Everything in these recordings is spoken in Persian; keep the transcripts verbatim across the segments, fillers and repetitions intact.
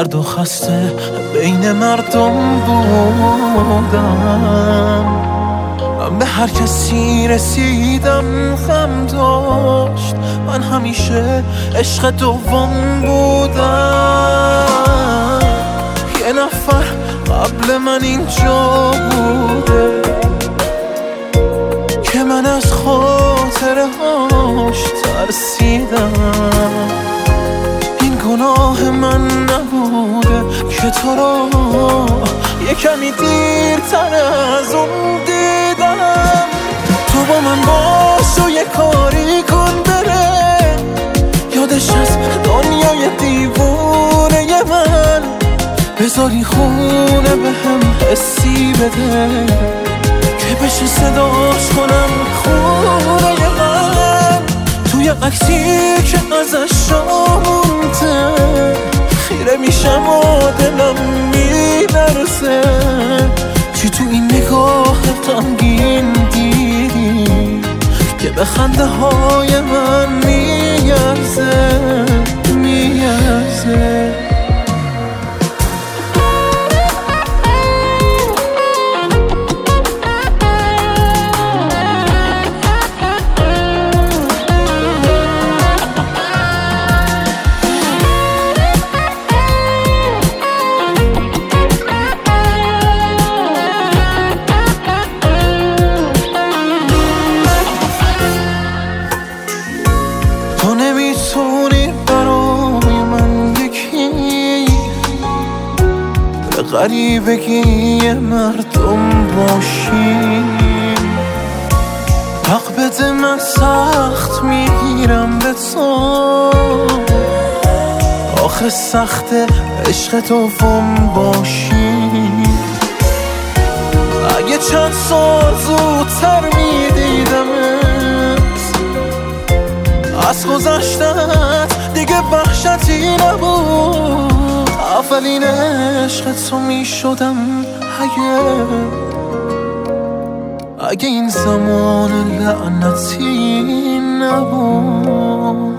سرد و خسته بین مردم بودم. من به هر کسی رسیدم خم داشت، من همیشه عشق دوم بودم. یه نفر قبل من اینجا بوده که من از خاطره هاش ترسیدم. این گناه من نبوده که تو رو یه کمی دیرتر از اون دیدم. تو با من باش و یه کاری کن بره، یادش از دنیای دیوونه من. بذاری خونه به هم حسی بده که بشه صداش کنم خونه من. توی عکسی که ازش مونده خیره میشم و دلم میلرزه. چی تو این نگاه غمگین دیدی که به خنده های من میارزه میارزه. تو نمیتونی برای من یکی به غریبگی مردم باشی. حق بده من سخت میگیرم به تو، آخه سخت عشق دوم باشی. اگه چند سال زودتر میدیدمت از گذشتت دیگه وحشتی نبود. اولین عشق تو میشدم اگه اگه این زمان لعنتی نبود.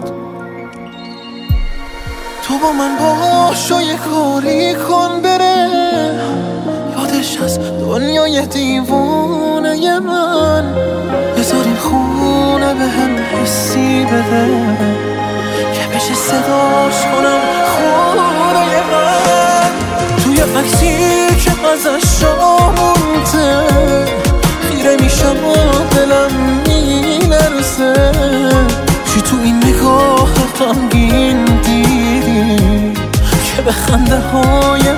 تو با من باش و یه کاری کن بره، یادش از دنیای دیوونه من. بذاری خونه به هم حسی بده که بشه صداش کنم خونه من. توی عکسی که ازش مونده خیره میشم و دلم میلرزه. چی تو این نگاه غمگین دیدی که به خنده های